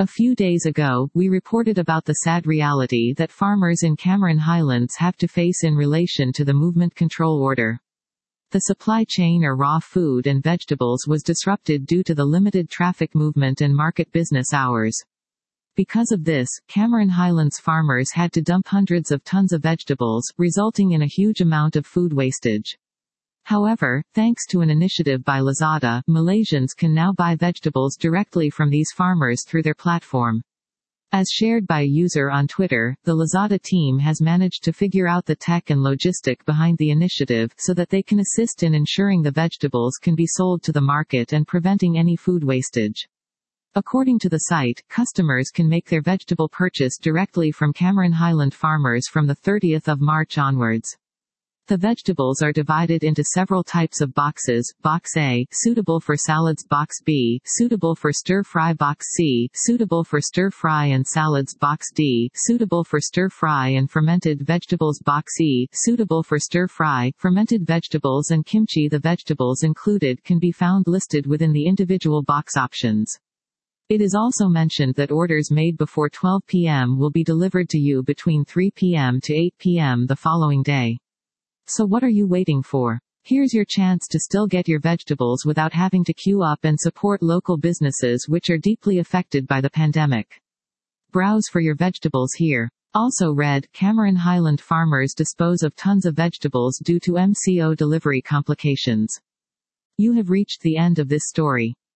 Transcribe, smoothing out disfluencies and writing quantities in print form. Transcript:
A few days ago, we reported about the sad reality that farmers in Cameron Highlands have to face in relation to the Movement Control Order. The supply chain of raw food and vegetables was disrupted due to the limited traffic movement and market business hours. Because of this, Cameron Highlands farmers had to dump hundreds of tons of vegetables, resulting in a huge amount of food wastage. However, thanks to an initiative by Lazada, Malaysians can now buy vegetables directly from these farmers through their platform. As shared by a user on Twitter, the Lazada team has managed to figure out the tech and logistic behind the initiative so that they can assist in ensuring the vegetables can be sold to the market and preventing any food wastage. According to the site, customers can make their vegetable purchase directly from Cameron Highland farmers from the 30th of March onwards. The vegetables are divided into several types of boxes: Box A, suitable for salads; Box B, suitable for stir-fry; Box C, suitable for stir-fry and salads; Box D, suitable for stir-fry and fermented vegetables; Box E, suitable for stir-fry, fermented vegetables and kimchi. The vegetables included can be found listed within the individual box options. It is also mentioned that orders made before 12 p.m. will be delivered to you between 3 p.m. to 8 p.m. the following day. So what are you waiting for? Here's your chance to still get your vegetables without having to queue up and support local businesses which are deeply affected by the pandemic. Browse for your vegetables here. Also read, Cameron Highland farmers dispose of tons of vegetables due to MCO delivery complications. You have reached the end of this story.